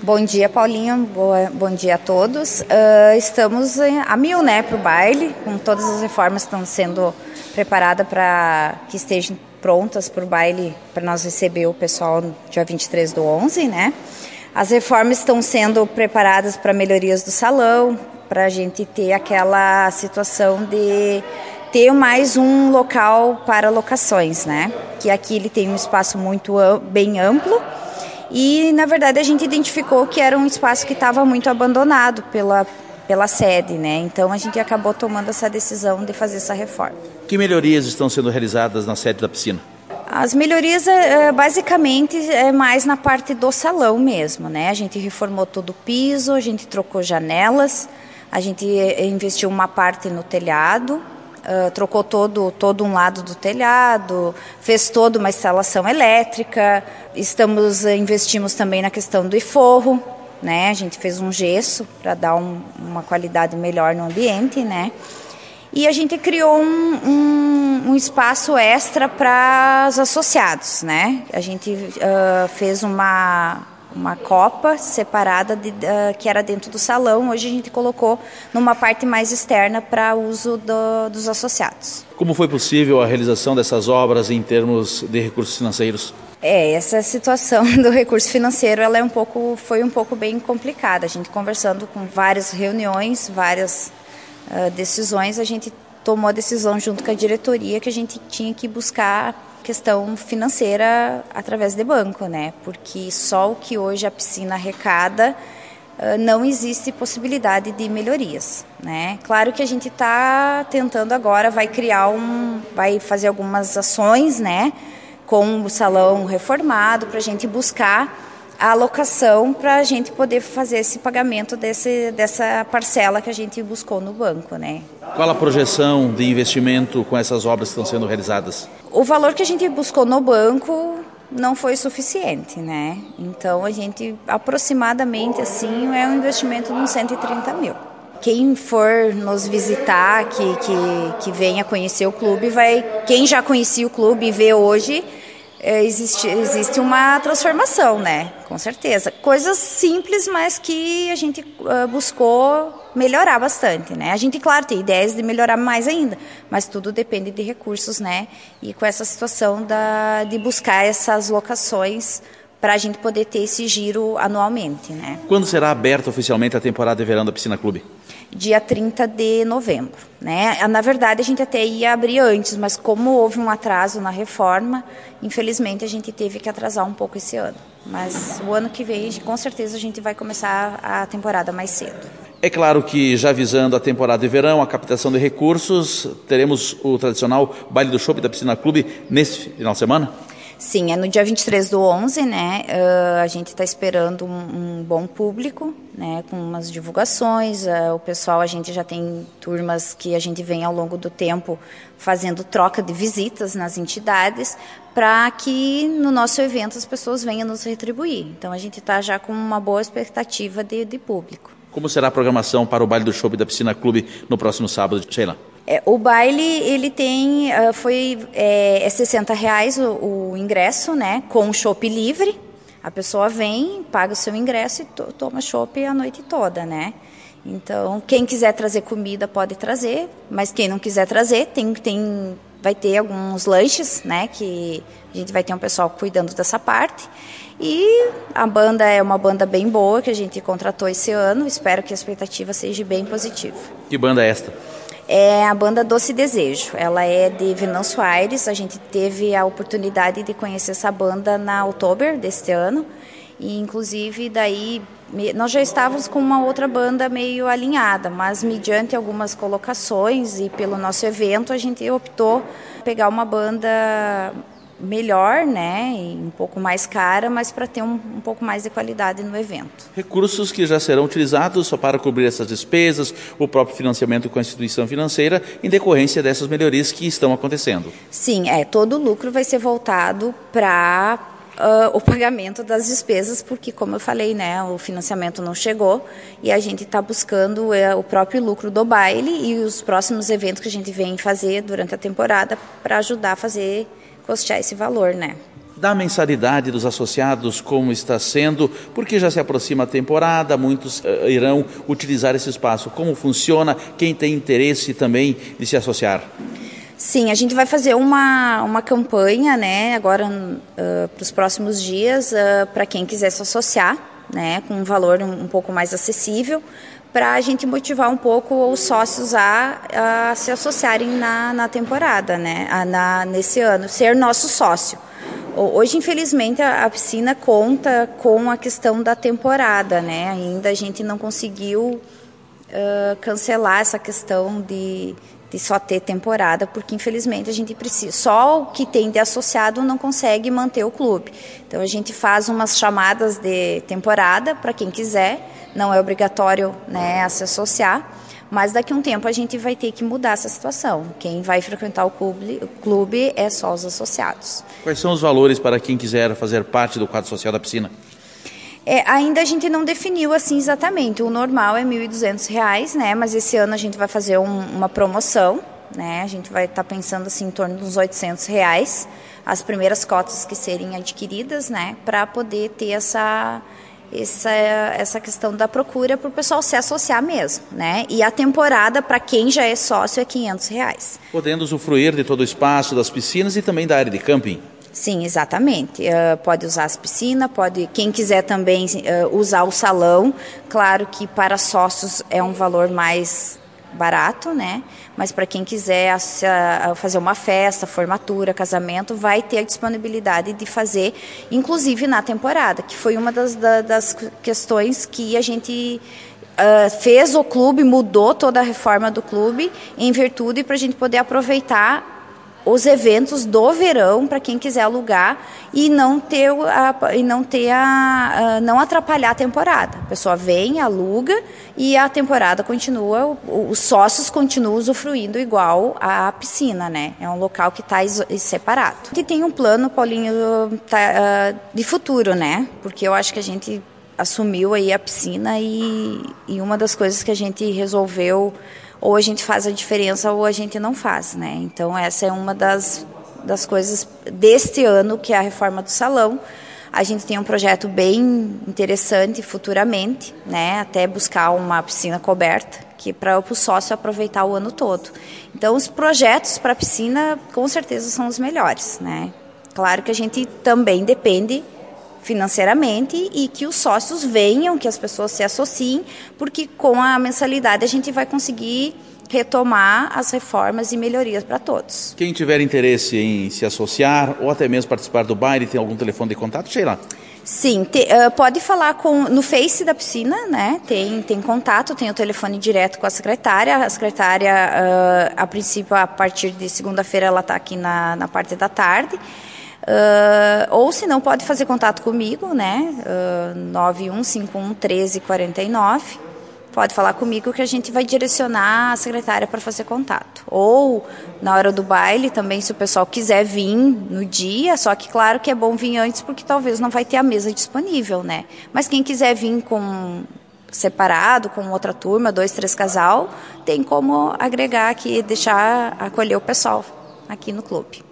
Bom dia, Paulinho. Bom dia a todos. Estamos a mil, né, para o baile, com todas as reformas que estão sendo preparadas para que estejam prontas para o baile, para nós receber o pessoal no dia 23/11, né? As reformas estão sendo preparadas para melhorias do salão, para a gente ter aquela situação de ter mais um local para locações, né? Que aqui ele tem um espaço muito bem amplo e, na verdade, a gente identificou que era um espaço que estava muito abandonado pela sede, né? Então a gente acabou tomando essa decisão de fazer essa reforma. Que melhorias estão sendo realizadas na sede da piscina? As melhorias, basicamente, é mais na parte do salão mesmo, né? A gente reformou todo o piso, a gente trocou janelas, a gente investiu uma parte no telhado, trocou todo um lado do telhado, fez toda uma instalação elétrica, investimos também na questão do forro, né? A gente fez um gesso para dar uma qualidade melhor no ambiente, né? E a gente criou um espaço extra para os associados, né? A gente fez uma copa separada que era dentro do salão. Hoje a gente colocou numa parte mais externa para uso dos associados. Como foi possível a realização dessas obras em termos de recursos financeiros? Essa situação do recurso financeiro ela foi um pouco bem complicada. A gente conversando com várias reuniões, várias decisões, a gente tomou a decisão junto com a diretoria que a gente tinha que buscar questão financeira através de banco, né? Porque só o que hoje a piscina arrecada, não existe possibilidade de melhorias, né? Claro que a gente está tentando agora, vai fazer algumas ações, né? Com o salão reformado para a gente buscar a alocação para a gente poder fazer esse pagamento dessa parcela que a gente buscou no banco, né? Qual a projeção de investimento com essas obras que estão sendo realizadas? O valor que a gente buscou no banco não foi suficiente, né? Então a gente aproximadamente assim é um investimento de uns 130 mil. Quem for nos visitar, que venha conhecer o clube, quem já conhecia o clube e vê hoje, existe uma transformação, né? Com certeza. Coisas simples, mas que a gente buscou melhorar bastante, né? A gente, claro, tem ideias de melhorar mais ainda, mas tudo depende de recursos, né? E com essa situação de buscar essas locações para a gente poder ter esse giro anualmente, né? Quando será aberta oficialmente a temporada de verão da Piscina Clube? Dia 30 de novembro, né? Na verdade, a gente até ia abrir antes, mas como houve um atraso na reforma, infelizmente a gente teve que atrasar um pouco esse ano. Mas o ano que vem, com certeza, a gente vai começar a temporada mais cedo. É claro que, já visando a temporada de verão, a captação de recursos, teremos o tradicional baile do chopp da Piscina Clube nesse final de semana? Sim, é no dia 23/11, né? A gente está esperando um bom público, né? Com umas divulgações. O pessoal, a gente já tem turmas que a gente vem ao longo do tempo fazendo troca de visitas nas entidades para que no nosso evento as pessoas venham nos retribuir. Então a gente está já com uma boa expectativa de público. Como será a programação para o baile do chopp da Piscina Clube no próximo sábado, Sheila? O baile, ele tem, é R$60 o ingresso, né, com chopp livre. A pessoa vem, paga o seu ingresso e toma chopp a noite toda, né. Então, quem quiser trazer comida pode trazer, mas quem não quiser trazer, vai ter alguns lanches, né, que a gente vai ter um pessoal cuidando dessa parte. E a banda é uma banda bem boa que a gente contratou esse ano, espero que a expectativa seja bem positiva. Que banda é esta? É a banda Doce Desejo, ela é de Venâncio Aires, a gente teve a oportunidade de conhecer essa banda na Outubro deste ano, e inclusive daí nós já estávamos com uma outra banda meio alinhada, mas mediante algumas colocações e pelo nosso evento a gente optou pegar uma banda melhor, né, e um pouco mais cara, mas para ter um pouco mais de qualidade no evento. Recursos que já serão utilizados só para cobrir essas despesas, o próprio financiamento com a instituição financeira, em decorrência dessas melhorias que estão acontecendo. Sim, todo o lucro vai ser voltado para o pagamento das despesas, porque, como eu falei, né, o financiamento não chegou e a gente está buscando o próprio lucro do baile e os próximos eventos que a gente vem fazer durante a temporada para ajudar a custear esse valor, né? da mensalidade dos associados, como está sendo, porque já se aproxima a temporada, muitos irão utilizar esse espaço. Como funciona? Quem tem interesse também de se associar? Sim, a gente vai fazer uma campanha, né, agora para os próximos dias, para quem quiser se associar, né, com um valor um pouco mais acessível, para a gente motivar um pouco os sócios a se associarem na temporada, né, nesse ano, ser nosso sócio. Hoje, infelizmente, a piscina conta com a questão da temporada, né, ainda a gente não conseguiu cancelar essa questão de só ter temporada, porque infelizmente a gente precisa, só o que tem de associado não consegue manter o clube. Então a gente faz umas chamadas de temporada para quem quiser, não é obrigatório, né, a se associar, mas daqui a um tempo a gente vai ter que mudar essa situação. Quem vai frequentar o clube é só os associados. Quais são os valores para quem quiser fazer parte do quadro social da piscina? Ainda a gente não definiu assim exatamente, o normal é R$ 1.200, né, mas esse ano a gente vai fazer uma promoção, né, a gente vai estar pensando assim em torno dos R$ 800, as primeiras cotas que serem adquiridas, né, para poder ter essa questão da procura para o pessoal se associar mesmo, né, e a temporada para quem já é sócio é R$ 500. Podendo usufruir de todo o espaço das piscinas e também da área de camping. Sim, exatamente. Pode usar as piscinas, quem quiser também usar o salão. Claro que para sócios é um valor mais barato, né? Mas para quem quiser fazer uma festa, formatura, casamento, vai ter a disponibilidade de fazer, inclusive na temporada, que foi uma das questões que a gente fez o clube, mudou toda a reforma do clube em virtude para a gente poder aproveitar os eventos do verão para quem quiser alugar e não atrapalhar a temporada. A pessoa vem, aluga e a temporada continua, os sócios continuam usufruindo igual a piscina, né? É um local que está separado. A gente tem um plano, Paulinho, de futuro, né? Porque eu acho que a gente assumiu aí a piscina e uma das coisas que a gente resolveu, ou a gente faz a diferença ou a gente não faz, né? Então essa é uma das coisas deste ano, que é a reforma do salão. A gente tem um projeto bem interessante futuramente, né? Até buscar uma piscina coberta, que é para o sócio aproveitar o ano todo. Então os projetos para a piscina com certeza são os melhores, né? Claro que a gente também depende financeiramente e que os sócios venham, que as pessoas se associem, porque com a mensalidade a gente vai conseguir retomar as reformas e melhorias para todos. Quem tiver interesse em se associar ou até mesmo participar do baile, tem algum telefone de contato, Sheila? Sim, pode falar no Face da piscina, né? Tem contato, tem o telefone direto com a secretária. A secretária, a princípio, a partir de segunda-feira, ela está aqui na parte da tarde. Ou se não, pode fazer contato comigo, né? 91511349. Pode falar comigo que a gente vai direcionar a secretária para fazer contato. Ou na hora do baile também, se o pessoal quiser vir no dia, só que claro que é bom vir antes porque talvez não vai ter a mesa disponível, né? Mas quem quiser vir separado, com outra turma, 2, 3 casal, tem como agregar aqui, acolher o pessoal aqui no clube.